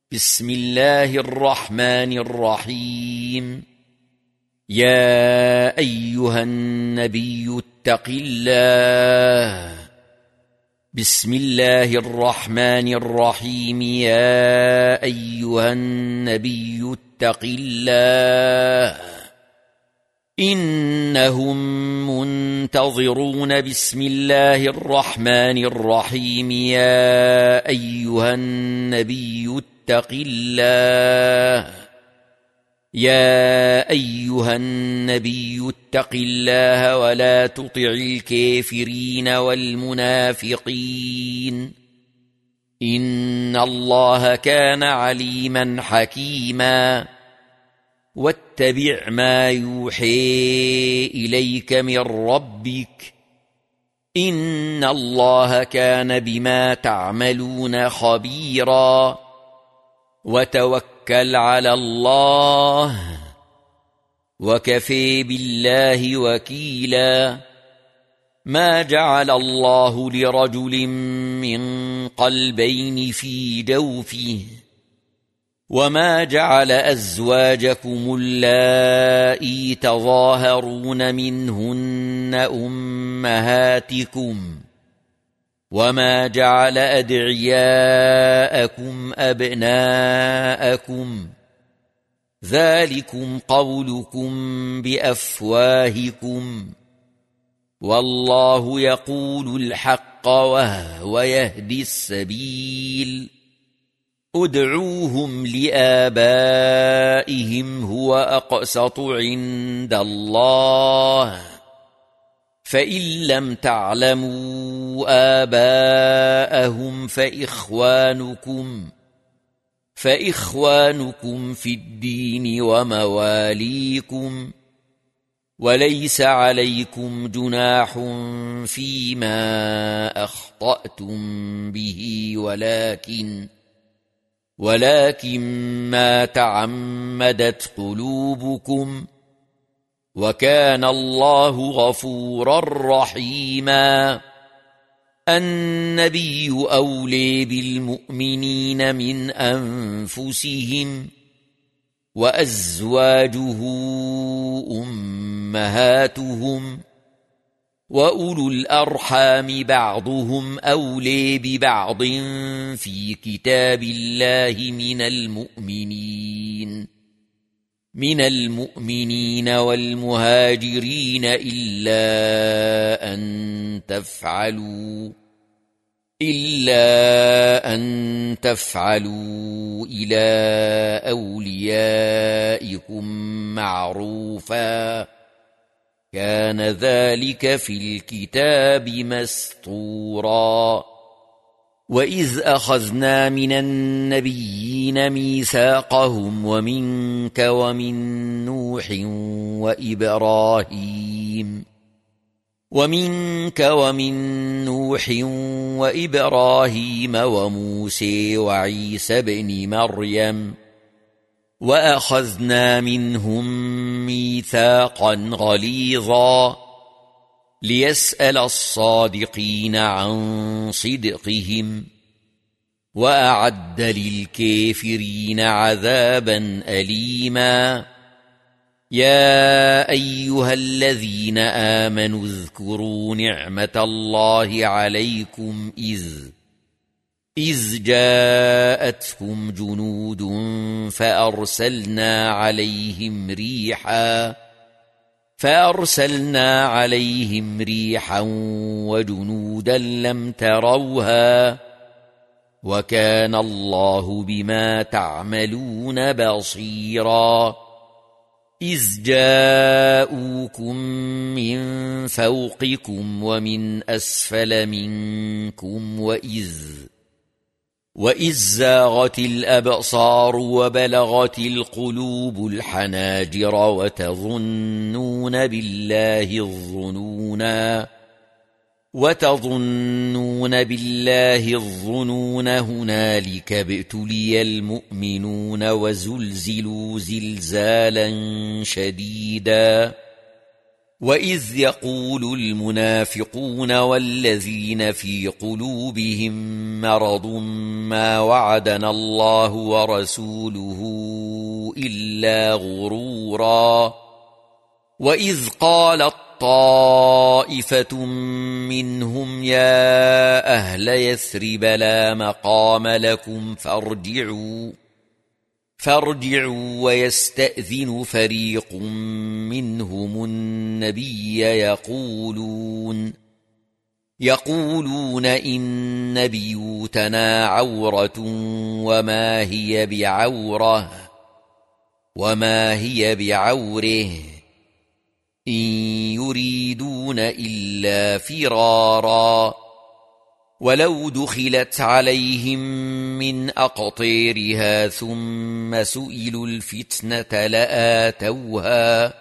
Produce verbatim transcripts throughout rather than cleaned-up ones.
بسم الله الرحمن الرحيم. يا أيها النبي اتق الله. بسم الله الرحمن الرحيم. يا أيها النبي اتق الله إنهم منتظرون. بسم الله الرحمن الرحيم. يا أيها النبي اتق الله. يا أيها النبي اتق الله ولا تطع الكافرين والمنافقين إن الله كان عليما حكيما. واتبع ما يوحي إليك من ربك إن الله كان بما تعملون خبيرا. وتوكل على الله وكفى بالله وكيلا. ما جعل الله لرجل من قلبين في جوفه وما جعل أزواجكم اللائي تظاهرون منهن أمهاتكم وما جعل أدعياءكم أبناءكم ذلكم قولكم بأفواهكم والله يقول الحق وهو يهدي السبيل. ادعوهم لآبائهم هو أقسط عند الله فإن لم تعلموا آباءهم فإخوانكم فإخوانكم في الدين ومواليكم وليس عليكم جناح فيما أخطأتم به ولكن ولكن ما تعمدت قلوبكم وكان الله غفورا رحيما. النبي أولى بالمؤمنين من أنفسهم وأزواجه أمهاتهم وأولو الأرحام بعضهم أولى ببعض في كتاب الله من المؤمنين من المؤمنين والمهاجرين إلا أن تفعلوا إلا أن تفعلوا إلى أوليائكم معروفا كان ذلك في الكتاب مسطورا. وإذ أخذنا من النبيين ميثاقهم ومنك ومن نوح وإبراهيم ومنك ومن نوح وإبراهيم وموسى وعيسى بن مريم وأخذنا منهم ميثاقا غليظا ليسأل الصادقين عن صدقهم وأعد للكافرين عذابا أليما. يا أيها الذين آمنوا اذكروا نعمة الله عليكم إذ إذ جاءتكم جنود فأرسلنا عليهم ريحا فأرسلنا عليهم ريحا وجنودا لم تروها وكان الله بما تعملون بصيرا. إذ جاءوكم من فوقكم ومن أسفل منكم وإذ وإذ زاغت الأبصار وبلغت القلوب الحناجر وتظنون بالله الظنونا وتظنون بالله الظنون هنالك ابتلي المؤمنون وزلزلوا زلزالا شديدا وإذ يقول المنافقون والذين في قلوبهم مرض ما وعدنا الله ورسوله إلا غرورا وإذ قالت طائفة منهم يا أهل يثرب لا مقام لكم فارجعوا فارجعوا ويستأذن فريق منهم النبي يقولون يقولون إن بيوتنا عورة وما هي بعورة وما هي بعوره إن يريدون إلا فرارا ولو دخلت عليهم من أقطيرها ثم سئلوا الفتنة لآتوها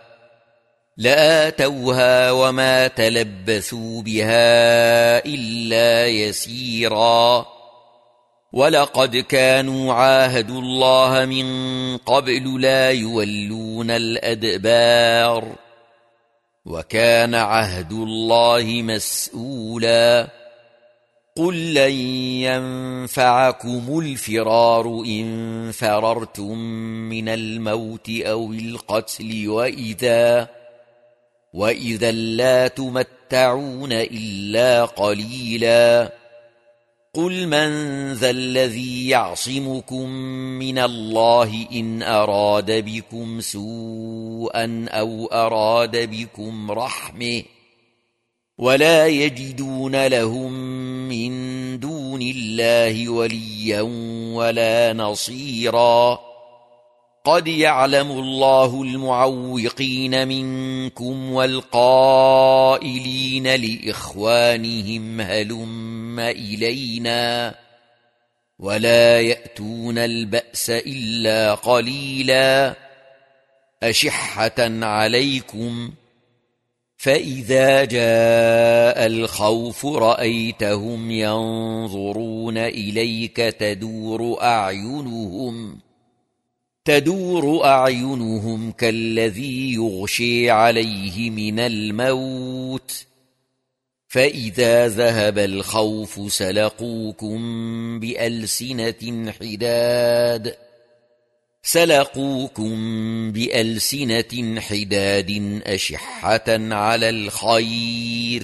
لآتوها وما تلبثوا بها إلا يسيرا ولقد كانوا عاهدوا الله من قبل لا يولون الأدبار وكان عهد الله مسؤولا قل لن ينفعكم الفرار إن فررتم من الموت أو القتل وإذا وإذا لا تمتعون إلا قليلا قل من ذا الذي يعصمكم من الله إن أراد بكم سوءا أو أراد بكم رحمة ولا يجدون لهم من دون الله وليا ولا نصيرا قد يعلم الله المعوقين منكم والقائلين لإخوانهم هلم إلينا ولا يأتون البأس إلا قليلا أشحة عليكم فإذا جاء الخوف رأيتهم ينظرون إليك تدور أعينهم تدور أعينهم كالذي يغشي عليه من الموت فإذا ذهب الخوف سلقوكم بألسنة حداد سلقوكم بألسنة حداد أشحة على الخير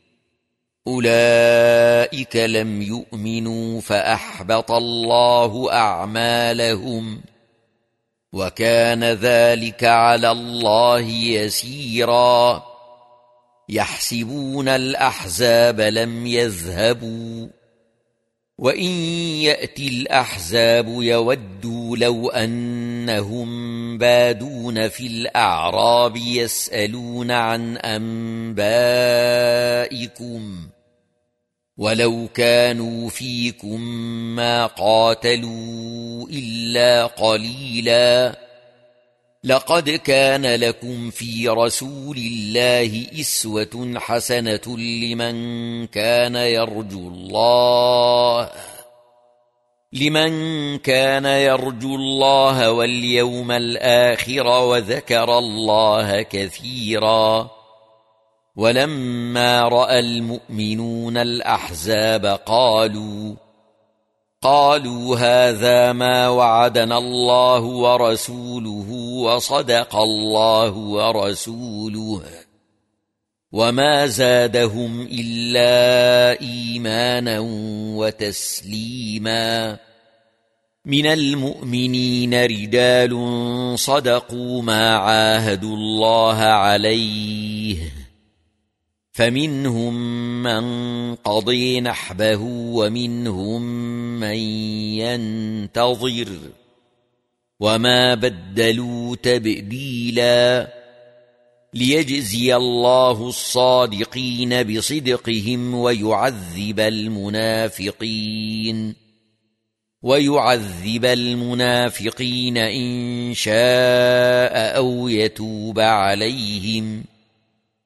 أولئك لم يؤمنوا فأحبط الله أعمالهم وكان ذلك على الله يسيرا يحسبون الأحزاب لم يذهبوا وإن يأتي الأحزاب يودوا لو أنهم بادون في الأعراب يسألون عن أنبائكم ولو كانوا فيكم ما قاتلوا إلا قليلا لقد كان لكم في رسول الله أسوة حسنة لمن كان يرجو الله لمن كان يرجو الله واليوم الآخر وذكر الله كثيرا ولما رأى المؤمنون الأحزاب قالوا قالوا هذا ما وعدنا الله ورسوله وصدق الله ورسوله وما زادهم إلا إيمانا وتسليما من المؤمنين رجال صدقوا ما عاهدوا الله عليه فمنهم من قضي نحبه ومنهم من ينتظر وما بدلوا تبديلا ليجزي الله الصادقين بصدقهم ويعذب المنافقين ويعذب المنافقين إن شاء أو يتوب عليهم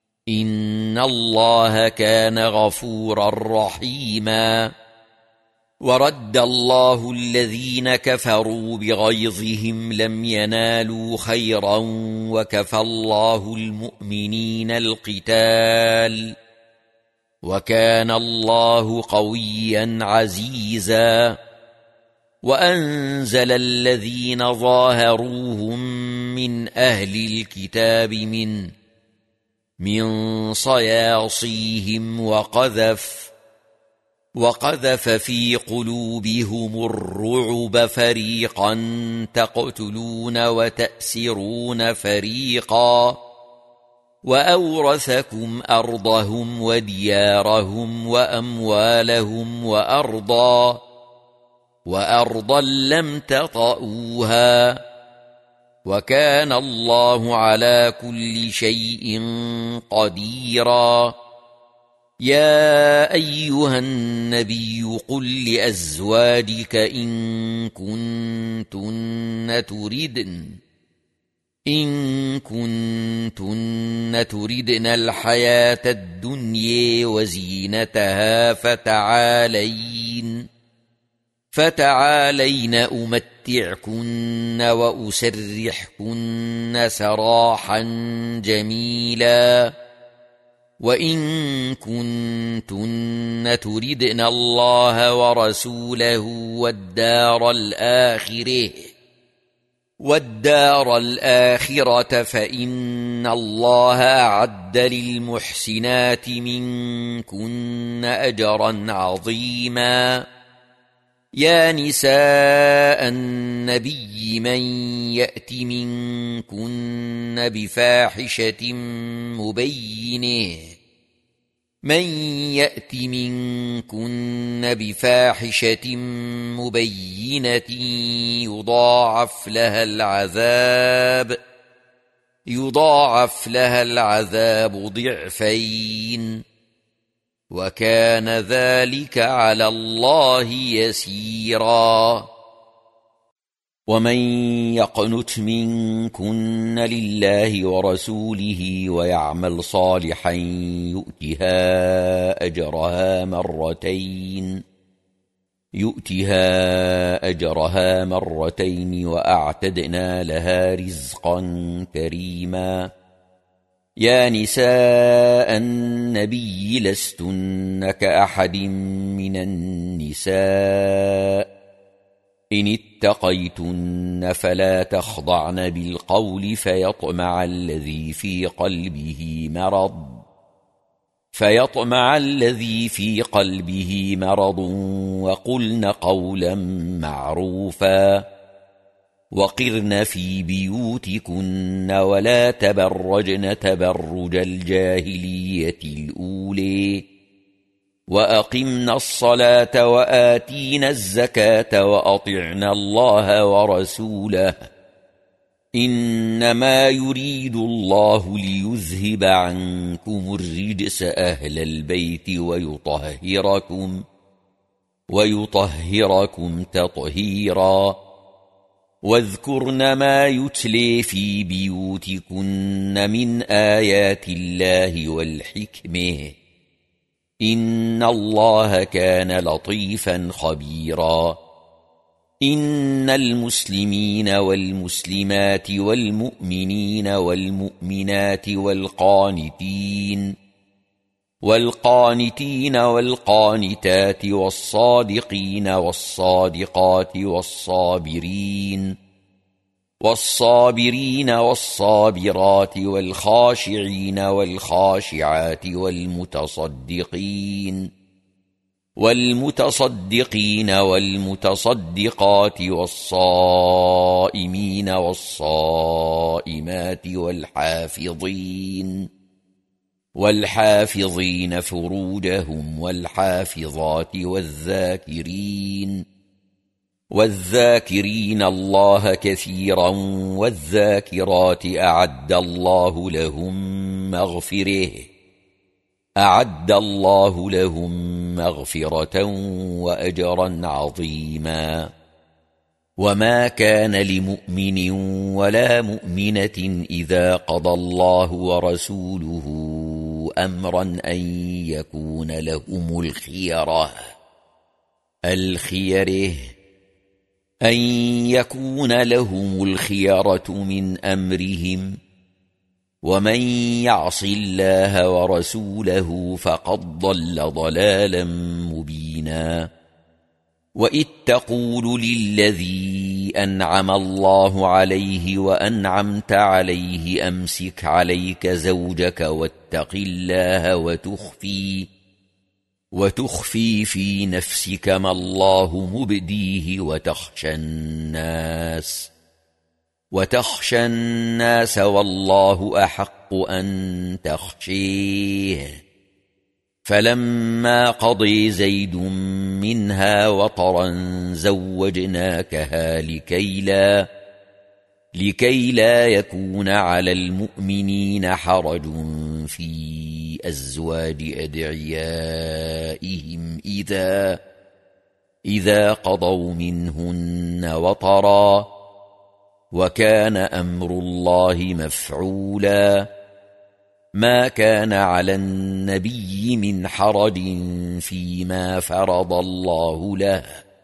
إن الله كان غفورا رحيما ورد الله الذين كفروا بغيظهم لم ينالوا خيرا وكفى الله المؤمنين القتال وكان الله قويا عزيزا وأنزل الذين ظاهروهم من أهل الكتاب من من صياصيهم وقذف وقذف في قلوبهم الرعب فريقا تقتلون وتأسرون فريقا وأورثكم أرضهم وديارهم وأموالهم وأرضا وأرضا لم تطئوها وكان الله على كل شيء قديرا. يا أيها النبي قل لأزواجك إن كنتن تردن إن كنتن تردن الحياة الدنيا وزينتها فتعالين فتعالين أمتعكن وأسرحكن سراحا جميلا وإن كنتن تردن الله ورسوله والدار الآخرة والدار الآخرة فإن الله أعد للمحسنات منكن أجرا عظيما. يا نساء النبي من يأت منكن بفاحشة مبينة من يأت منكن بفاحشة مبينة يضاعف لها العذاب يضاعف لها العذاب ضعفين وكان ذلك على الله يسيرا. ومن يقنت منكن لله ورسوله ويعمل صالحا يؤتها أجرها مرتين يؤتها أجرها مرتين وأعتدنا لها رزقا كريما. يا نساء النبي لستن كأحد من النساء إن اتقيتن فلا تخضعن بالقول فيطمع الذي في قلبه مرض فيطمع الذي في قلبه مرض وقلن قولا معروفا وقرن في بيوتكن ولا تبرجن تبرج الجاهلية الأولى وأقمن الصلاة وآتينا الزكاة وأطعنا الله ورسوله إنما يريد الله ليذهب عنكم الرجس أهل البيت ويطهركم ويطهركم تطهيرا. واذكرن ما يتلي في بيوتكن من آيات الله والحكمة إن الله كان لطيفا خبيرا. إن المسلمين والمسلمات والمؤمنين والمؤمنات والقانتين والقانتين والقانتات والصادقين والصادقات والصابرين والصابرين والصابرات والخاشعين والخاشعات والمتصدقين والمتصدقين والمتصدقات والصائمين والصائمات والحافظين والحافظين فروجهم والحافظات والذاكرين والذاكرين الله كثيرا والذاكرات أعد الله لهم مغفرة أعد الله لهم مغفرة وأجرا عظيما. وما كان لمؤمن ولا مؤمنة إذا قضى الله ورسوله أمرا أن يكون لهم الخيرة الخيره أن يكون لهم الخيرة من أمرهم ومن يعص الله ورسوله فقد ضل ضلالا مبينا وإذ تقول للذي أنعم الله عليه وأنعمت عليه أمسك عليك زوجك واتق الله وتخفي وتخفي في نفسك ما الله مبديه وتخشى الناس وتخشى الناس والله أحق أن تخشيه فلما قضي زيد منها وطرا زوجناكها لكي لا لكي لا يكون على المؤمنين حرج في أزواج أدعيائهم إذا إذا قضوا منهن وطرا وكان أمر الله مفعولا ما كان على النبي من حرج فيما فرض الله له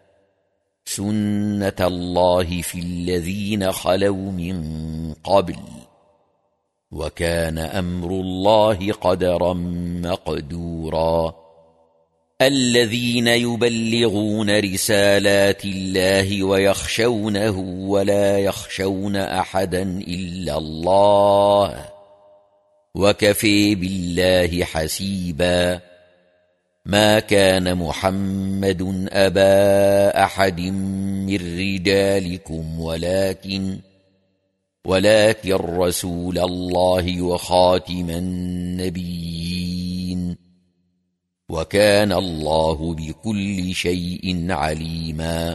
سنة الله في الذين خلوا من قبل وكان أمر الله قدرا مقدورا الذين يبلغون رسالات الله ويخشونه ولا يخشون أحدا إلا الله وكفى بالله حسيبا ما كان محمد أبا أحد من رجالكم ولكن ولكن رسول الله وخاتم النبيين وكان الله بكل شيء عليما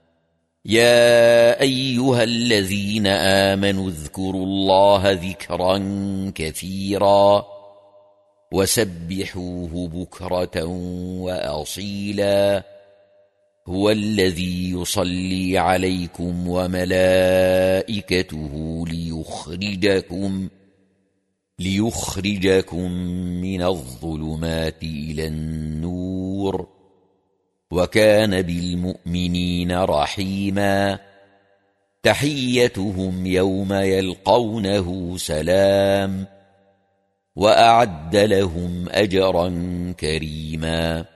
يا أيها الذين آمنوا اذكروا الله ذكرا كثيرا وسبحوه بكرة وأصيلا هو الذي يصلي عليكم وملائكته ليخرجكم ليخرجكم من الظلمات إلى النور وكان بالمؤمنين رحيما تحيتهم يوم يلقونه سلام وأعد لهم أجرا كريما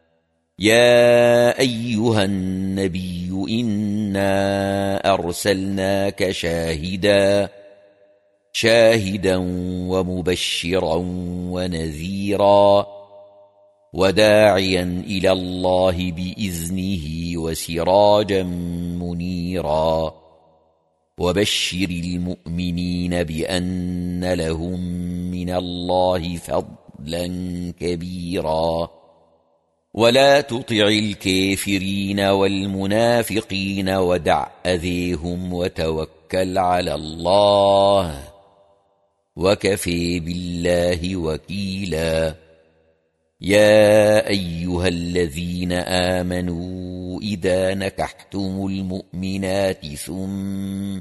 يا أيها النبي إنا أرسلناك شاهدا شاهدا ومبشرا ونذيرا وداعيا إلى الله بإذنه وسراجا منيرا وبشر المؤمنين بأن لهم من الله فضلا كبيرا ولا تطع الكافرين والمنافقين ودع أذيهم وتوكل على الله وكفى بالله وكيلا يا أيها الذين آمنوا إذا نكحتم المؤمنات ثم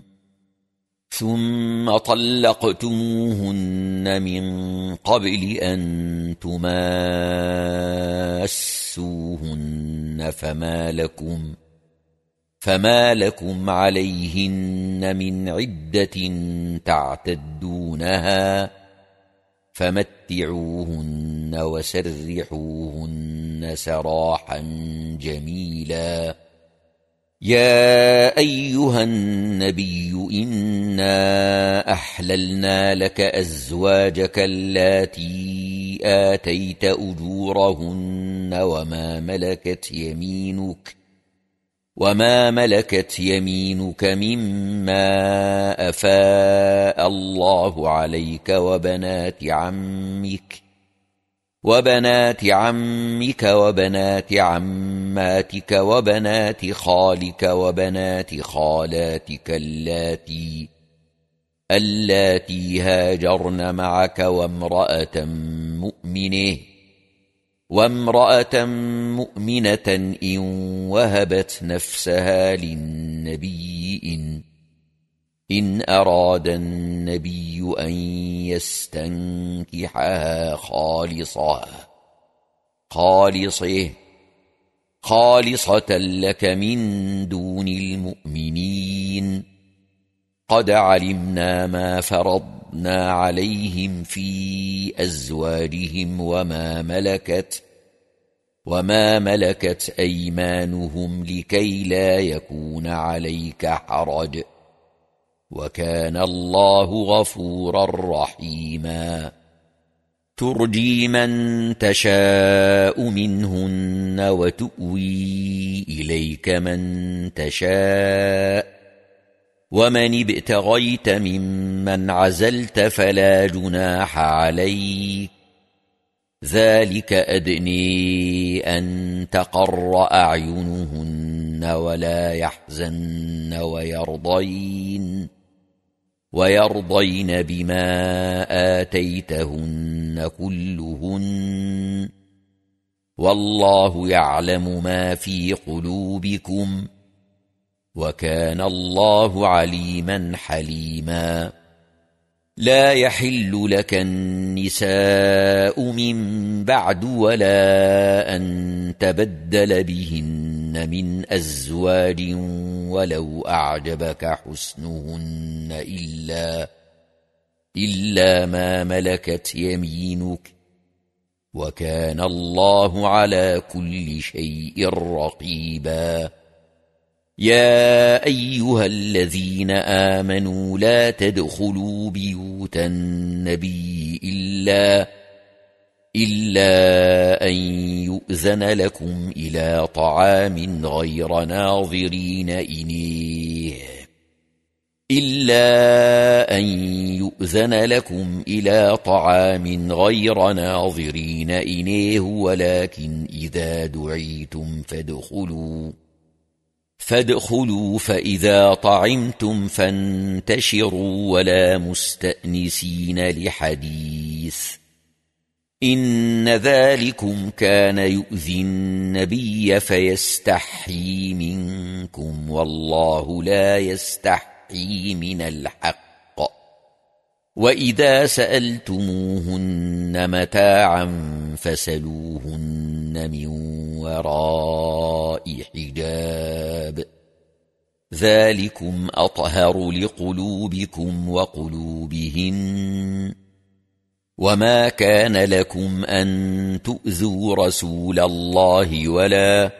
ثم طلقتموهن من قبل أن تماسوهن فما لكم فما لكم عليهن من عدة تعتدونها فمتعوهن وسرحوهن سراحا جميلا يا أيها النبي إنا أحللنا لك أزواجك اللاتي آتيت أجورهن وما ملكت يمينك وما ملكت يمينك مما أفاء الله عليك وبنات عمك وبنات عمك وبنات عماتك وبنات خالك وبنات خالاتك اللاتي اللاتي هاجرن معك وامرأة مؤمنة وامرأة مؤمنة إن وهبت نفسها للنبي إن إن أراد النبي أن يستنكحها خالصة خالصه خالصة لك من دون المؤمنين قد علمنا ما فرضنا عليهم في أزواجهم وما ملكت وما ملكت أيمانهم لكي لا يكون عليك حرج وكان الله غفورا رحيما ترجي من تشاء منهن وتؤوي إليك من تشاء ومن ابتغيت ممن عزلت فلا جناح عليك ذلك أدني أن تقر أعينهن ولا يحزن ويرضين ويرضين بما آتيتهن كلهن والله يعلم ما في قلوبكم وكان الله عليما حليما لا يحل لك النساء من بعد ولا أن تبدل بهن من أزواج ولو أعجبك حسنهن إلا, إلا ما ملكت يمينك وكان الله على كل شيء رقيبا يا أيها الذين آمنوا لا تدخلوا بيوت النبي إلا, إلا أن يؤذن لكم إلى طعام غير ناظرين إنيه إلا أن يؤذن لكم إلى طعام غير ناظرين إنيه ولكن إذا دعيتم فادخلوا فادخلوا فإذا طعمتم فانتشروا ولا مستأنسين لحديث إن ذلكم كان يؤذي النبي فيستحيي منكم والله لا يستحيي من الحق وإذا سألتموهن متاعا فسلوهن من وراء حجاب ذلكم أطهر لقلوبكم وقلوبهن وما كان لكم أن تؤذوا رسول الله ولا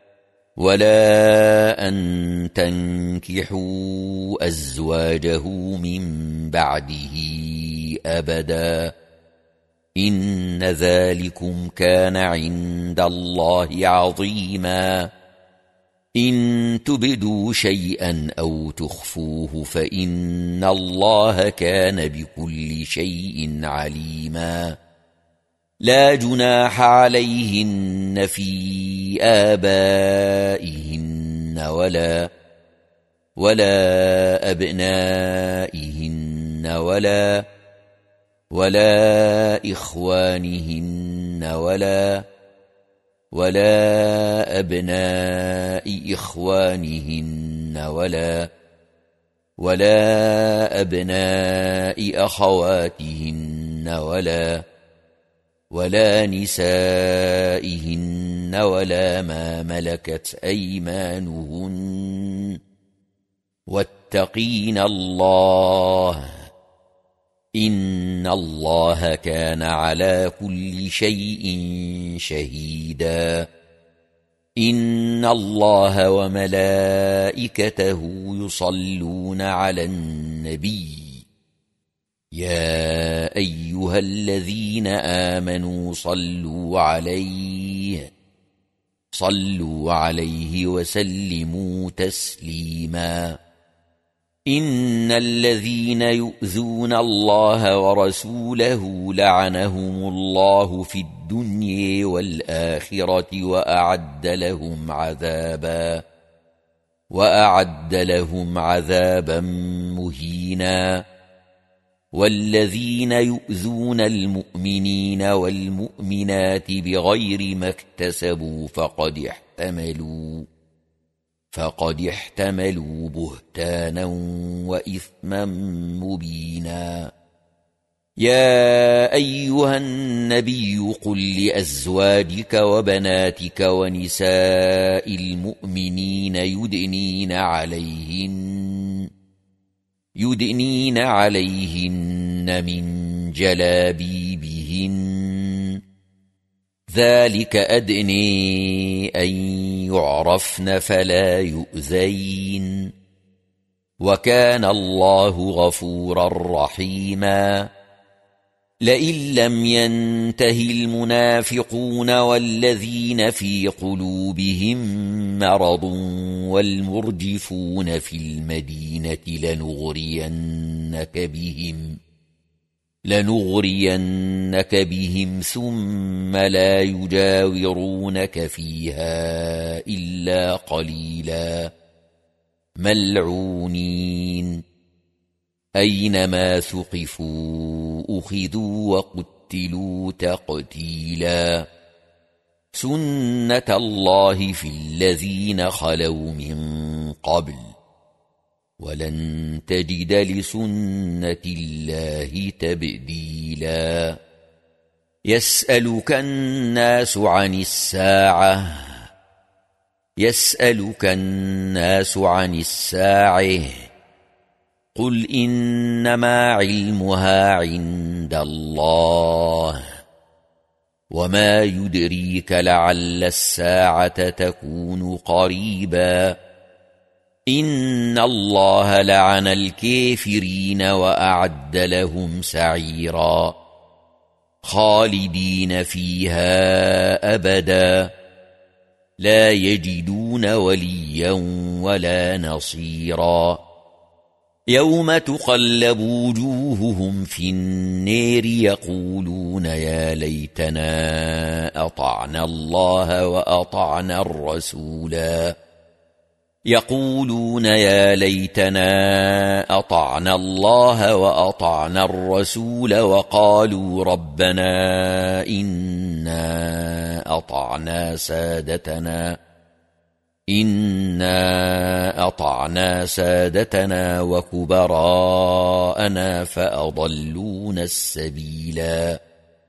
ولا أن تنكحوا أزواجه من بعده أبدا إن ذلكم كان عند الله عظيما إن تبدوا شيئا أو تخفوه فإن الله كان بكل شيء عليما لا جناح عليهن في آبائهن ولا ولا أبنائهن ولا ولا إخوانهن ولا ولا أبناء إخوانهن ولا ولا أبناء أخواتهن ولا ولا نسائهن ولا ما ملكت أيمانهن واتقين الله إن الله كان على كل شيء شهيدا إن الله وملائكته يصلون على النبي يا أيها الذين آمنوا صلوا عليه صلوا عليه وسلموا تسليما إن الذين يؤذون الله ورسوله لعنهم الله في الدنيا والآخرة وأعد لهم عذابا وأعد لهم عذابا مهينا والذين يؤذون المؤمنين والمؤمنات بغير ما اكتسبوا فقد احتملوا فقد احتملوا بهتانا وإثما مبينا يا أيها النبي قل لأزواجك وبناتك ونساء المؤمنين يدنين عليهن يدنين عليهن من جلابيبهن ذلك أدني أن يعرفن فلا يؤذين وكان الله غفورا رحيما لئن لم ينته المنافقون والذين في قلوبهم مرض والمرجفون في المدينة لنغرينك بهم لنغرينك بهم ثم لا يجاورونك فيها إلا قليلا ملعونين أينما ثقفوا أخذوا وقتلوا تقتيلا سنة الله في الذين خلوا من قبل ولن تجد لسنة الله تبديلا يسألك الناس عن الساعة يسألك الناس عن الساعة قل إنما علمها عند الله وما يدريك لعل الساعة تكون قريبا إن الله لعن الكافرين وأعد لهم سعيرا خالدين فيها أبدا لا يجدون وليا ولا نصيرا يوم تقلب وجوههم في النار يقولون يا ليتنا أطعنا الله وأطعنا الرسولا يقولون يا ليتنا أطعنا الله وأطعنا الرسول وقالوا ربنا إنا أطعنا سادتنا إنا أطعنا سادتنا وكبراءنا فأضلون السبيلا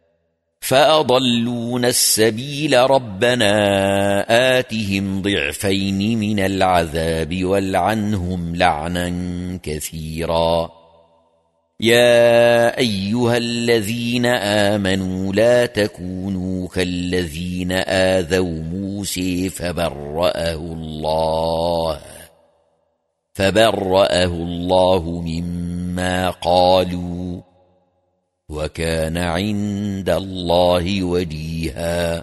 فأضلون السبيل ربنا آتهم ضعفين من العذاب والعنهم لعنا كثيرا يا أيها الذين آمنوا لا تكونوا كالذين آذوا موسى فبرأه الله فبرأه الله مما قالوا وكان عند الله وجيها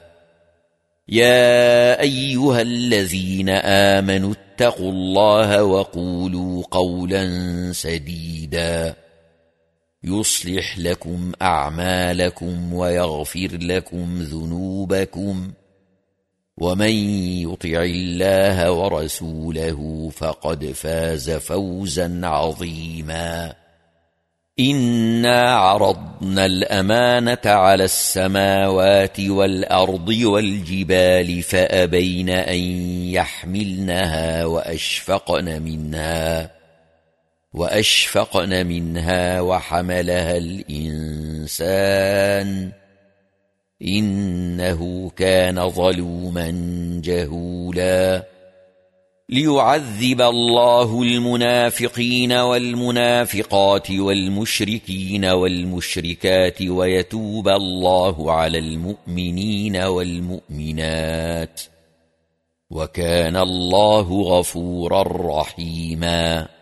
يا أيها الذين آمنوا اتقوا الله وقولوا قولا سديدا يصلح لكم أعمالكم ويغفر لكم ذنوبكم ومن يطع الله ورسوله فقد فاز فوزا عظيما إنا عرضنا الأمانة على السماوات والأرض والجبال فأبين أن يحملنها وأشفقن منها وأشفقن منها وحملها الإنسان إنه كان ظلوما جهولا ليعذب الله المنافقين والمنافقات والمشركين والمشركات ويتوب الله على المؤمنين والمؤمنات وكان الله غفورا رحيما